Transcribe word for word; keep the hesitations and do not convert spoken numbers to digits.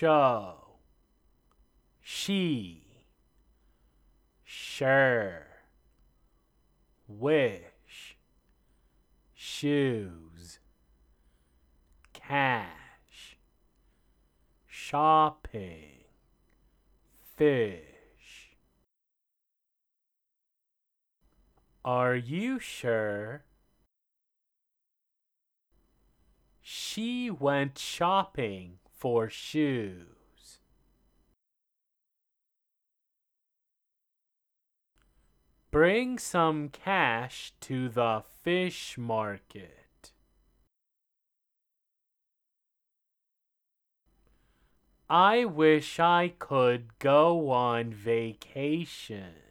show, she, sure, wish, shoes, cash, shopping, fish. Are you sure? She went shopping for shoes. Bring some cash to the fish market. I wish I could go on vacation.